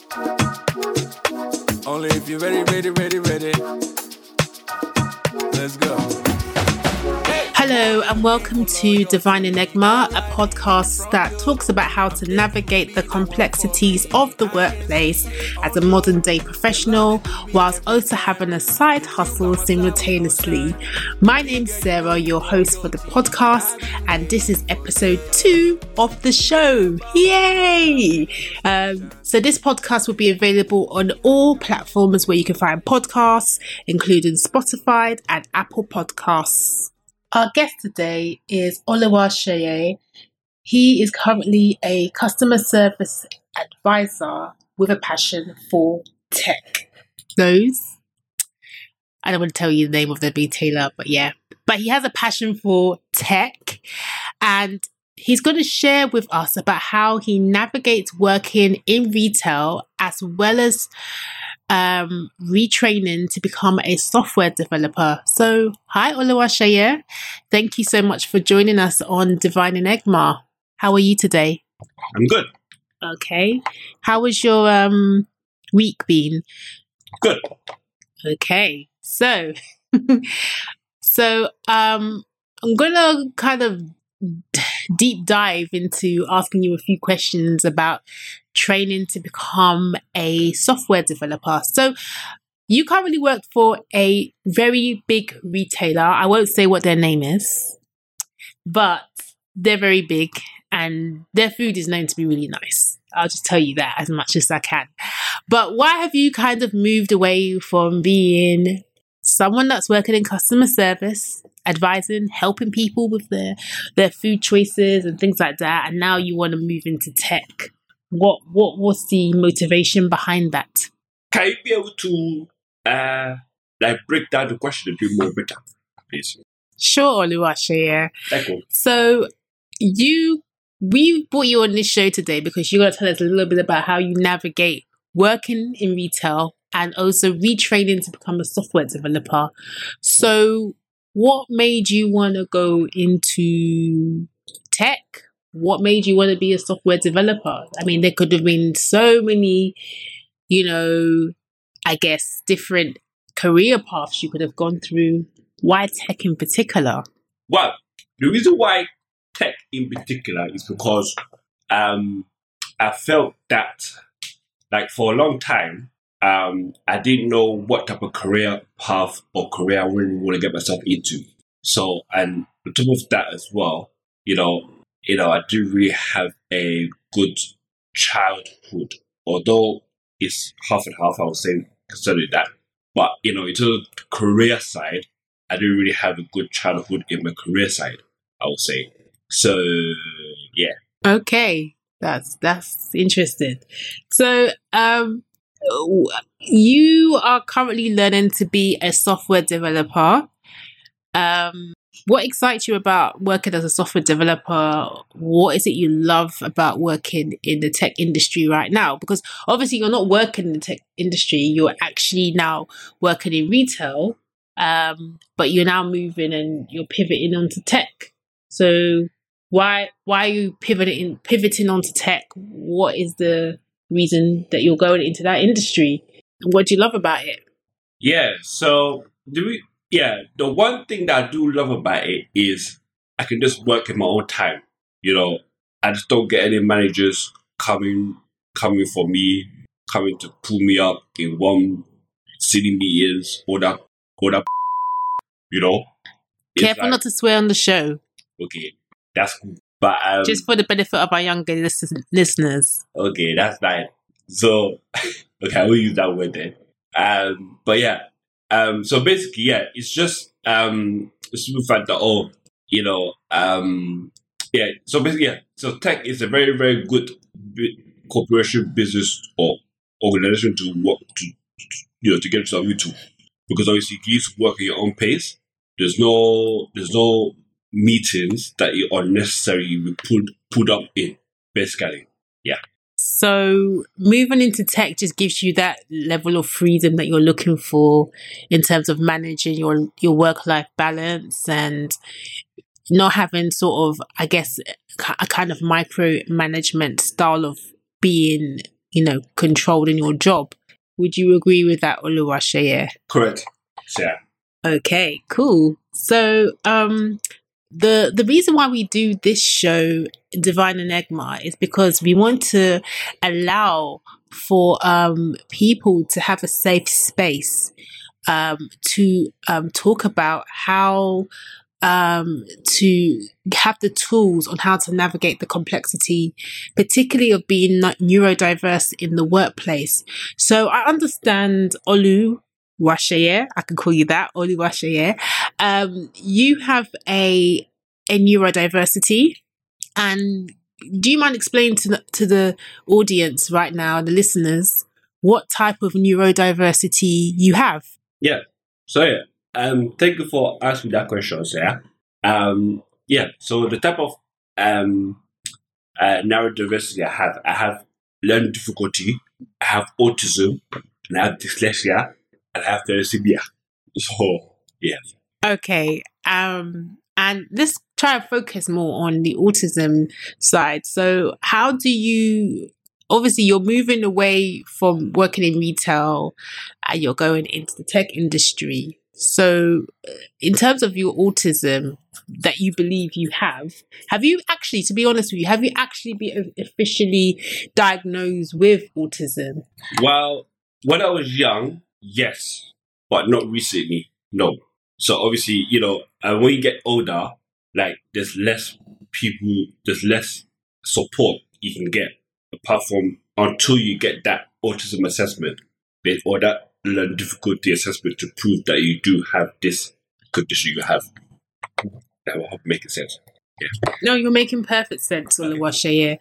Only if you're ready. Let's go. Hello and welcome to Divine Enigma, a podcast that talks about how to navigate the complexities of the workplace as a modern day professional, whilst also having a side hustle simultaneously. My name's Sarah, your host for the podcast, and this is episode 2 of the show. Yay! So this podcast will be available on all platforms where you can find podcasts, including Spotify and Apple Podcasts. Our guest today is Oluwaseyi. He is currently a customer service advisor with a passion for tech. I don't want to tell you the name of the retailer, but yeah. But he has a passion for tech, and he's going to share with us about how he navigates working in retail as well as retraining to become a software developer. So, hi Oluwaseyi. Thank you so much for joining us on Divine Enigma. How are you today? I'm good. Okay. How was your week been? Good. Okay. So, I'm gonna kind of deep dive into asking you a few questions about training to become a software developer. So you currently work for a very big retailer. I won't say what their name is, but they're very big and their food is known to be really nice. I'll just tell you that as much as I can. But why have you kind of moved away from being someone that's working in customer service, advising, helping people with their food choices and things like that, and now you want to move into tech? What was the motivation behind that? Can you be able to break down the question a bit more better, please? Sure, Oluwaseyi. Okay. So we brought you on this show today because you're going to tell us a little bit about how you navigate working in retail and also retraining to become a software developer. So what made you want to go into tech? What made you want to be a software developer? I mean, there could have been so many, different career paths you could have gone through. Why tech in particular? Well, the reason why tech in particular is because I felt that, for a long time, I didn't know what type of career path or career I really want to get myself into. So, and on top of that as well, I didn't really have a good childhood, although it's half and half, I would say, considering that. But, in terms of the career side, I didn't really have a good childhood in my career side, I would say. So, yeah. Okay, that's interesting. So, you are currently learning to be a software developer. What excites you about working as a software developer? What is it you love about working in the tech industry right now? Because obviously you're not working in the tech industry, you're actually now working in retail, but you're now moving and you're pivoting onto tech. So why are you pivoting onto tech? What is the reason that you're going into that industry? And what do you love about it? Yeah, so the one thing that I do love about it is I can just work in my own time. I just don't get any managers coming for me, coming to pull me up in one city meetings or that. Careful not to swear on the show. Okay, that's cool. But just for the benefit of our younger listeners. Okay, that's fine. So, okay, I will use that word then. But yeah. So basically, yeah, it's just it's the fact that So basically, yeah. So tech is a very, very good corporation, business, or organization to work to get yourself into, because obviously you can use work at your own pace. There's no meetings that you unnecessarily put up in. Basically, yeah. So moving into tech just gives you that level of freedom that you're looking for in terms of managing your work-life balance and not having sort of, I guess, a kind of micromanagement style of being controlled in your job. Would you agree with that, Oluwaseye? Correct. Yeah. Okay, cool. So, the reason why we do this show, Divine Enigma, is because we want to allow for people to have a safe space to talk about how to have the tools on how to navigate the complexity, particularly of being neurodiverse in the workplace. So I understand, Oluwaseye, I can call you that, Oluwaseye. You have a neurodiversity, and do you mind explaining to the audience right now, the listeners, what type of neurodiversity you have? Yeah. So thank you for asking that question, Sarah. So the type of neurodiversity I have learning difficulty, I have autism, and I have dyslexia, and I have thalassemia. So, yeah. Okay. And let's try and focus more on the autism side. So how do you, obviously you're moving away from working in retail and you're going into the tech industry. So in terms of your autism that you believe you have you actually, to be honest with you, have you actually been officially diagnosed with autism? Well, when I was young, yes, but not recently, no. So obviously, when you get older, like there's less people, there's less support you can get apart from until you get that autism assessment or that learning difficulty assessment to prove that you do have this condition you have. That will help make sense. Yeah. No, you're making perfect sense, Oluwaseye.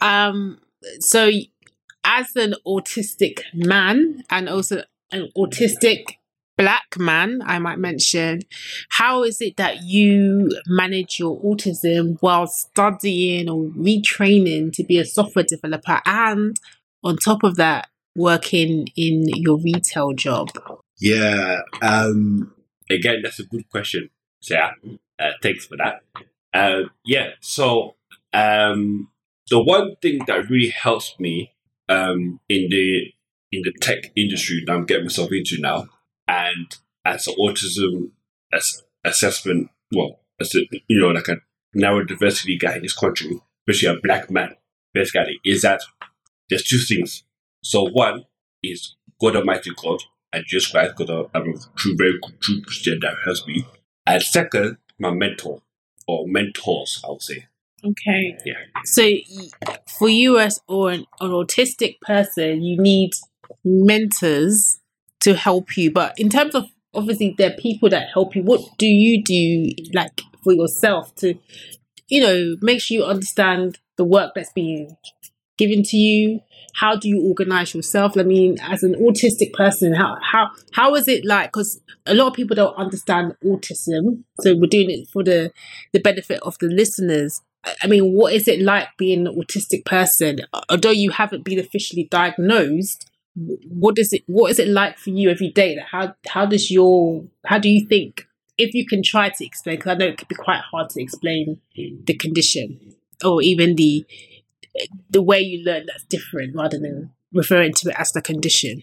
So as an autistic man and also an autistic Black man, I might mention, how is it that you manage your autism while studying or retraining to be a software developer and on top of that, working in your retail job? Yeah. Again, that's a good question, Sarah. Thanks for that. So the one thing that really helps me in the tech industry that I'm getting myself into now, and as an autism assessment, as a neurodiversity guy in this country, especially a Black man, basically, is that there's two things. So one is God Almighty God and Jesus Christ, because I'm a very true Christian that helps me. And second, my mentor or mentors, I would say. Okay. Yeah. So for you as an autistic person, you need mentors to help you. But in terms of, obviously, there are people that help you. What do you do, like, for yourself to, make sure you understand the work that's being given to you? How do you organize yourself? I mean, as an autistic person, how is it like? Because a lot of people don't understand autism, so we're doing it for the benefit of the listeners. I mean, what is it like being an autistic person? Although you haven't been officially diagnosed, what is it like for you every day? How do you think? If you can try to explain, because I know it could be quite hard to explain the condition or even the way you learn that's different rather than referring to it as the condition.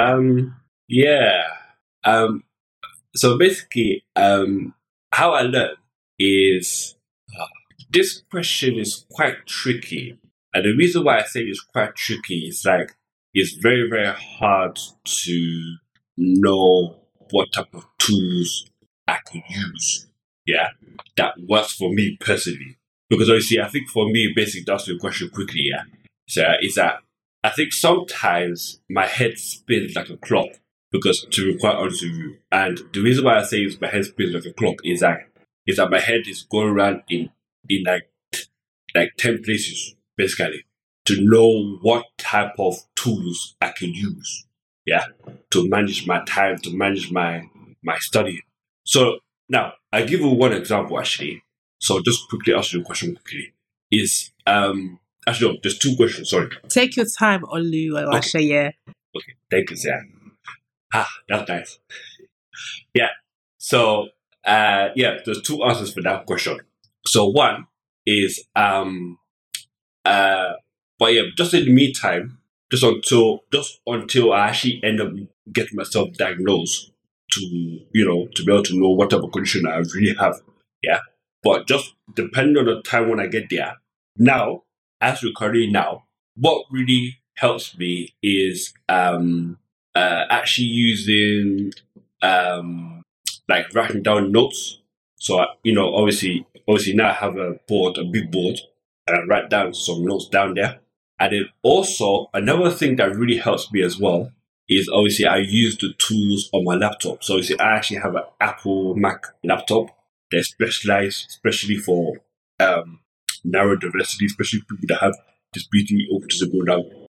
So basically, how I learn is this question is quite tricky, and the reason why I say it's quite tricky is it's very, very hard to know what type of tools I can use. Yeah, that works for me personally. Because obviously, I think for me, basically, to answer your question quickly, so is that I think sometimes my head spins like a clock. Because to be quite honest with you, and the reason why I say my head spins like a clock is that my head is going around in like 10 places basically to know what type of tools I can use, to manage my time, to manage my study. So now I give you one example actually. So just quickly answer your question quickly. Actually, no, there's two questions, sorry. Take your time, Oluwaseye. Okay, thank you, Sarah. That's nice. Yeah. So, there's two answers for that question. So one is, just in the meantime, just until I actually end up getting myself diagnosed to be able to know what type of condition I really have. Yeah. But just depending on the time when I get there, now, as we're currently now, what really helps me is actually using like writing down notes. So obviously now I have a big board, and I write down some notes down there. And then also another thing that really helps me as well is obviously I use the tools on my laptop. So obviously I actually have an Apple Mac laptop that's specialized especially for neurodiversity, especially people that have disability, autism, or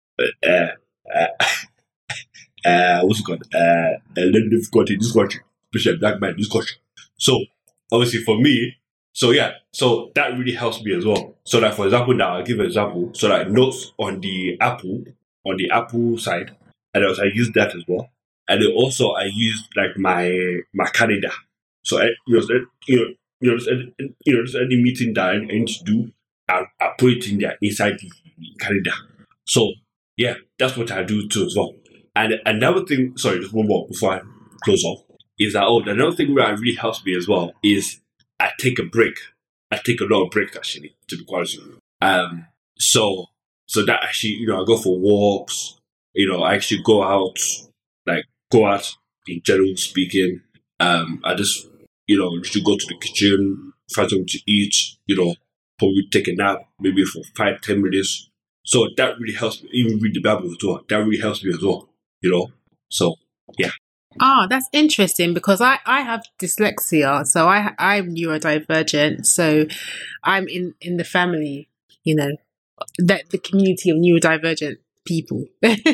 what's it called? Learning difficulty in this country, especially a black man in this country. So obviously for me, so that really helps me as well. So like for example, now I'll give an example. So like notes on the Apple side, and also I use that as well. And then also I use like my calendar. So just any meeting that I need to do, I put it in there inside the calendar. So yeah, that's what I do too as well. And another thing, sorry, just one more before I close off, is that another thing that really helps me as well is I take a break. I take a lot of breaks actually, to be quite honest with you. So that actually, I go for walks. I actually go out in general speaking. I just, to go to the kitchen, find something to eat. Probably take a nap, maybe for 5-10 minutes. So that really helps me. Even read the Bible as well. That really helps me as well. So yeah. Ah, that's interesting because I have dyslexia, so I'm neurodivergent, so I'm in the family, that the community of neurodivergent people.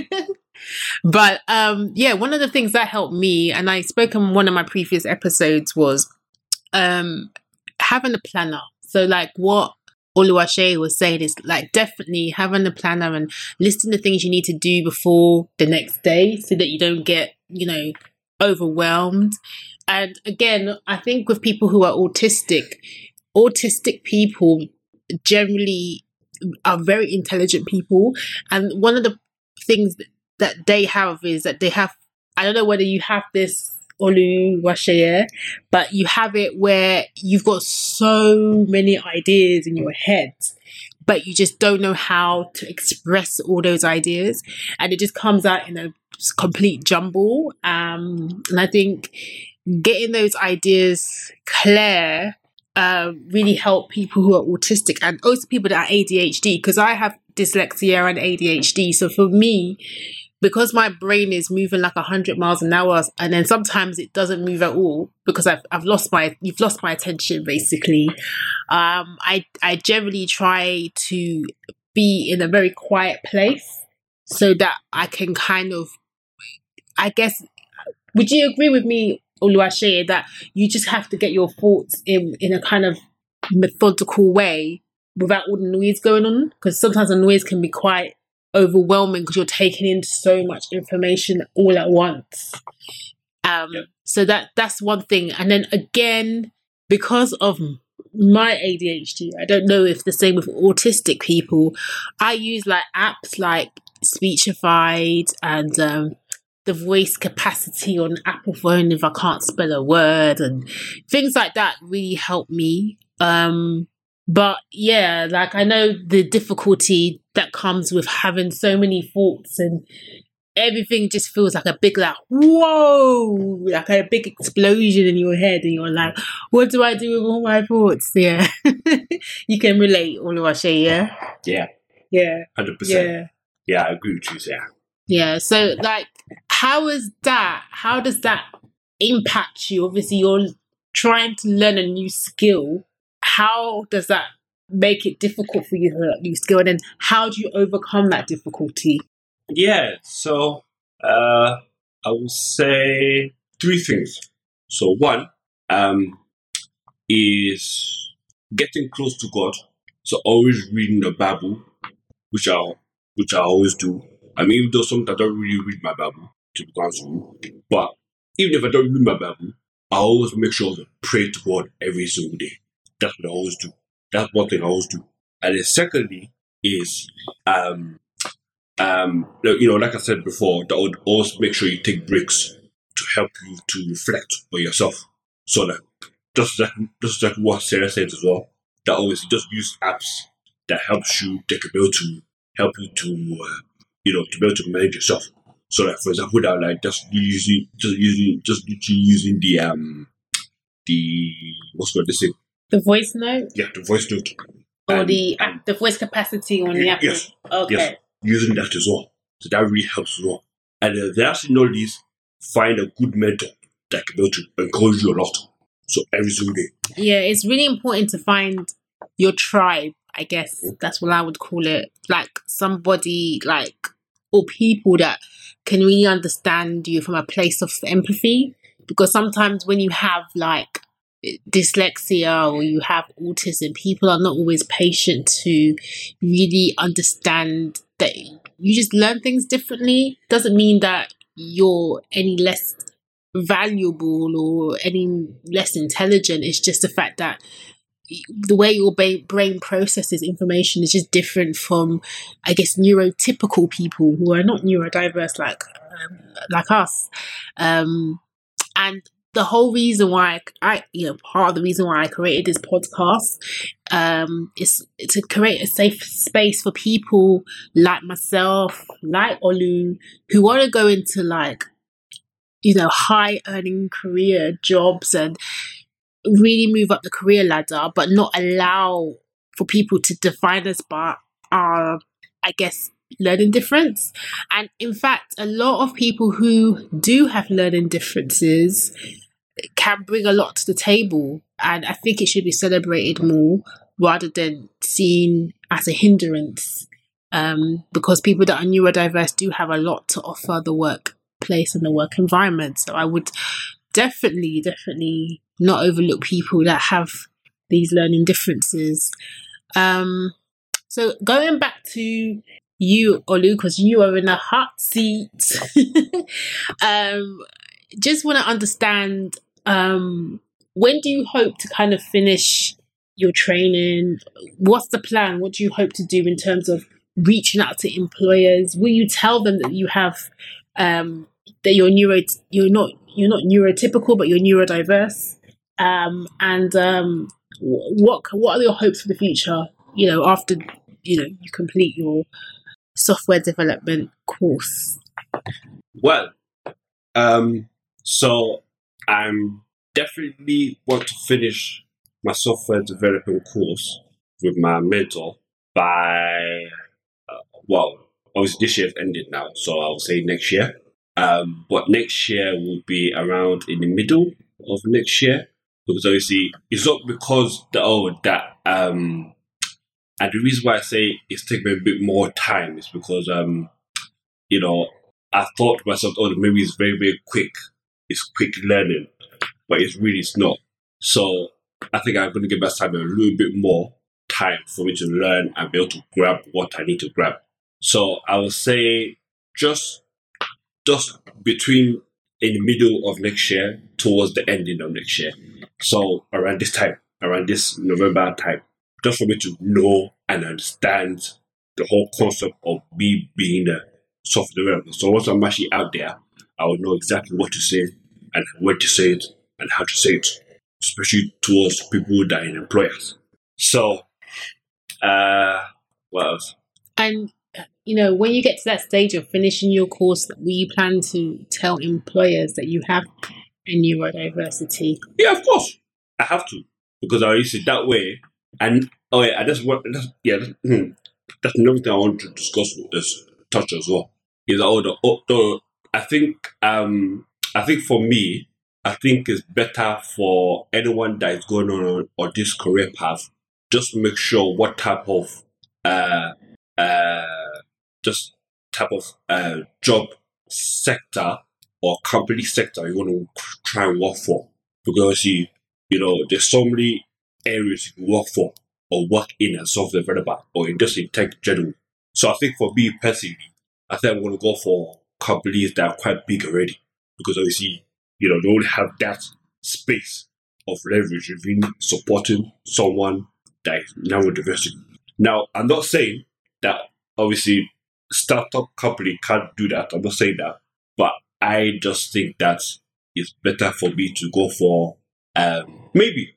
But one of the things that helped me, and I spoke in one of my previous episodes, was having a planner. So like what Oluwase was saying is like definitely having a planner and listing the things you need to do before the next day so that you don't get, overwhelmed. And again, I think with people who are autistic people generally are very intelligent people. And one of the things that they have is that they have, I don't know whether you have this, Oluwase, but you have it where you've got so many ideas in your head, but you just don't know how to express all those ideas, and it just comes out in a complete jumble. And I think getting those ideas clear really help people who are autistic and also people that are ADHD, because I have dyslexia and ADHD. So for me, because my brain is moving like 100 miles an hour, and then sometimes it doesn't move at all because you've lost my attention basically. I generally try to be in a very quiet place so that I can kind of, I guess, would you agree with me, Oluwase, that you just have to get your thoughts in a kind of methodical way without all the noise going on? Because sometimes the noise can be quite overwhelming because you're taking in so much information all at once. So that's one thing. And then again, because of my ADHD, I don't know if the same with autistic people, I use like apps like Speechified and the voice capacity on Apple phone if I can't spell a word, and things like that really help me. But yeah, like I know the difficulty that comes with having so many thoughts and everything just feels like a big, like, whoa, like a big explosion in your head, and you're like, what do I do with all my thoughts? Yeah. You can relate, Oluwase, yeah? Yeah. Yeah. 100%. Yeah. Yeah, I agree with you, yeah. Yeah, so like, how does that impact you? Obviously, you're trying to learn a new skill. How does that make it difficult for you to learn a new skill? And then how do you overcome that difficulty? Yeah, so I would say 3 things. So one is getting close to God. So always reading the Bible, which I always do. I mean, even though sometimes I don't really read my Bible, to be honest with you, but even if I don't read my Bible, I always make sure to pray to God every single day. That's what I always do. That's one thing I always do. And then secondly is like I said before, that would always make sure you take breaks to help you to reflect on yourself. So that just like what Sarah said as well, that always just use apps that helps you take a bill to help you to to be able to manage yourself. So like for example, that like just using the what's called this thing? The voice note? Yeah, the voice note. Or the voice capacity on the app? Yes. Okay. Yes. Using that as well. So that really helps as well. And last but not least, find a good mentor that can be able to encourage you a lot. So every single day. Yeah, it's really important to find your tribe, I guess. That's what I would call it. Like somebody or people that can really understand you from a place of empathy. Because sometimes when you have dyslexia or you have autism, people are not always patient to really understand that you just learn things differently. Doesn't mean that you're any less valuable or any less intelligent. It's just the fact that the way your brain processes information is just different from, I guess, neurotypical people who are not neurodiverse like us. And the whole reason why part of the reason why I created this podcast is to create a safe space for people like myself, like Olu, who want to go into high earning career jobs and really move up the career ladder, but not allow for people to define us by our, I guess, learning difference. And in fact, a lot of people who do have learning differences can bring a lot to the table, and I think it should be celebrated more rather than seen as a hindrance, because people that are neurodiverse do have a lot to offer the workplace and the work environment. So I would definitely not overlook people that have these learning differences. So going back to you, Olu, because you are in a hot seat. Just want to understand, when do you hope to kind of finish your training? What's the plan? What do you hope to do in terms of reaching out to employers? Will you tell them that you have that you're not neurotypical, but you're neurodiverse? What are your hopes for the future? After you complete your software development course. Well, so I'm definitely want to finish my software development course with my mentor by obviously this year's ended now, so I'll say next year. But next year will be around in the middle of next year, because obviously it's not because and the reason why I say it's taking me a bit more time is because I thought to myself, maybe it's very, very quick. It's quick learning, but it's not. So I think I'm going to give myself a little bit more time for me to learn and be able to grab what I need to grab. So I would say just between in the middle of next year towards the ending of next year. So around this November time, just for me to know and understand the whole concept of me being a software developer. So once I'm actually out there, I will know exactly what to say and when to say it and how to say it, especially towards people that are in employers. So, what else? And, when you get to that stage of finishing your course, will you plan to tell employers that you have a neurodiversity? Yeah, of course. I have to, because I use it that way. And that's another thing I want to discuss with this touch as well. Is I think for me, I think it's better for anyone that is going on this career path, just make sure what type of job sector or company sector you want to try and work for, because there's so many areas you can work for or work in as software developer or in tech in general. So I think for me personally, I think I'm going to go for companies that are quite big already, because obviously, they only have that space of leverage in really supporting someone that is neurodiversity. Now, I'm not saying that obviously startup company can't do that. I'm not saying that, but I just think that it's better for me to go for maybe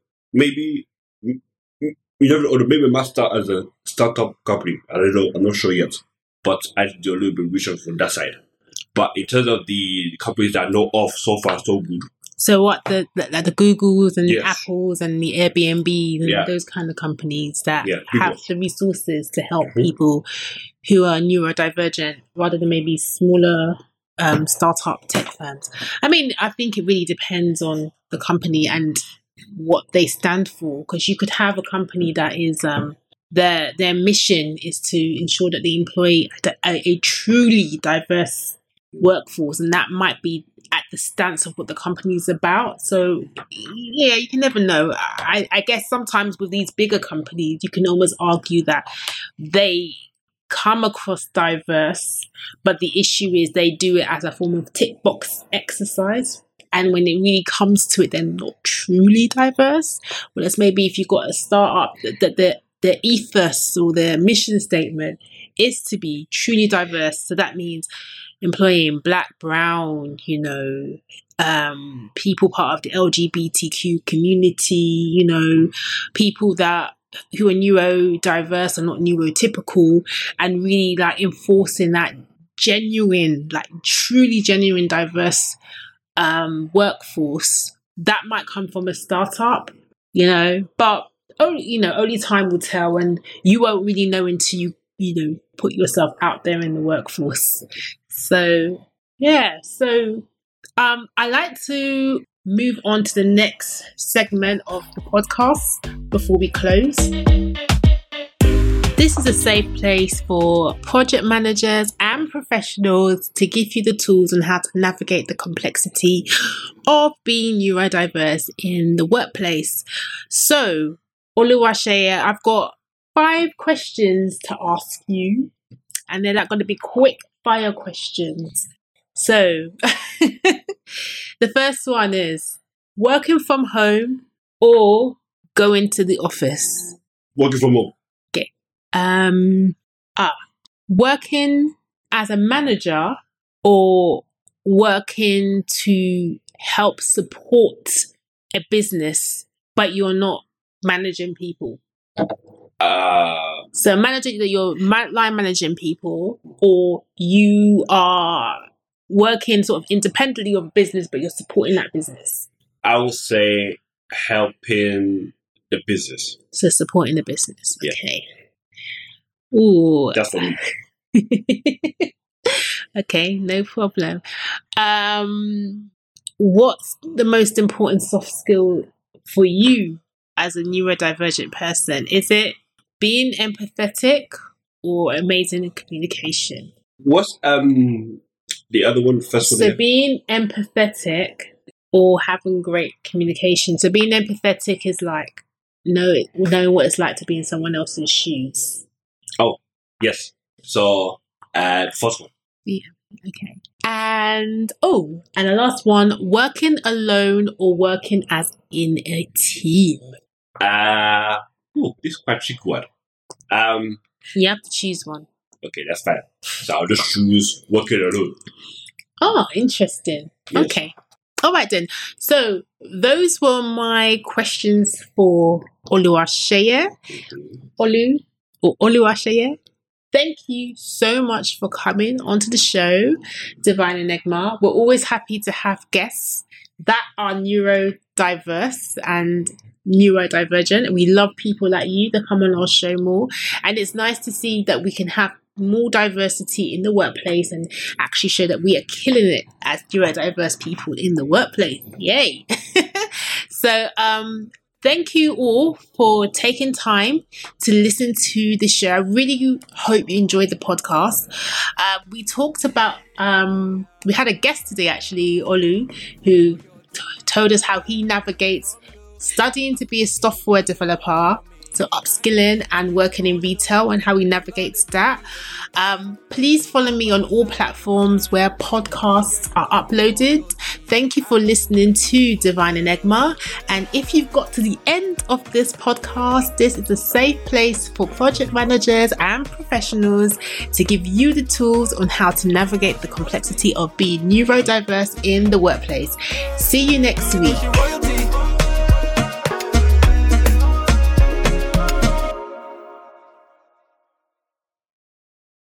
you never know, maybe master as a startup company. I don't know. I'm not sure yet, but I do a little bit of research from that side. But in terms of the companies that I know of, so far so good. So what the Googles and the Yes. Apples and the Airbnbs and those kind of companies that have the resources to help people who are neurodivergent rather than maybe smaller startup tech firms. I mean, I think it really depends on the company and what they stand for, because you could have a company that is their mission is to ensure that they employ a truly diverse workforce, and that might be at the stance of what the company is about. So yeah, you can never know. I guess sometimes with these bigger companies you can almost argue that they come across diverse, but the issue is they do it as a form of tick box exercise, and when it really comes to it, they're not truly diverse. Whereas maybe if you've got a startup that their ethos or their mission statement is to be truly diverse, so that means employing Black, Brown, people part of the LGBTQ community, people who are neurodiverse and not neurotypical, and really like enforcing that genuine, like truly genuine diverse workforce. That might come from a startup, but only time will tell, and you won't really know until you put yourself out there in the workforce. So yeah, I like to move on to the next segment of the podcast before we close. This is a safe place for project managers and professionals to give you the tools on how to navigate the complexity of being neurodiverse in the workplace. So, Oluwaseye, I've got 5 questions to ask you, and they're not going to be quick fire questions. So, the first one is working from home or going to the office? Working from home. Okay. Working as a manager or working to help support a business, but you're not managing people? So you're line managing people, or you are working sort of independently of a business, but you're supporting that business? I would say helping the business. So supporting the business. Yeah. Okay. Ooh. That's for me. Okay, no problem. What's the most important soft skill for you as a neurodivergent person? Is it being empathetic or amazing in communication? What's the other one? First one. So being empathetic or having great communication. So being empathetic is like knowing what it's like to be in someone else's shoes. Oh, yes. So first one. Yeah. Okay. And the last one, working alone or working as in a team? This is quite a tricky one. You have to choose one. Okay, that's fine. So I'll just choose working alone. Oh, interesting. Yes. Okay. All right then. So those were my questions for Oluwaseye. Oluwaseye. Thank you so much for coming onto the show, Divine Enigma. We're always happy to have guests that are neurodiverse and neurodivergent. We love people like you that come on our show more. And it's nice to see that we can have more diversity in the workplace and actually show that we are killing it as neurodiverse people in the workplace. Yay! So, thank you all for taking time to listen to the show. I really hope you enjoyed the podcast. We talked about, we had a guest today actually, Olu, who told us how he navigates studying to be a software developer, so upskilling and working in retail and how he navigates that. Please follow me on all platforms where podcasts are uploaded. Thank you for listening to Divine Enigma. And if you've got to the end of this podcast, this is a safe place for project managers and professionals to give you the tools on how to navigate the complexity of being neurodiverse in the workplace. See you next week.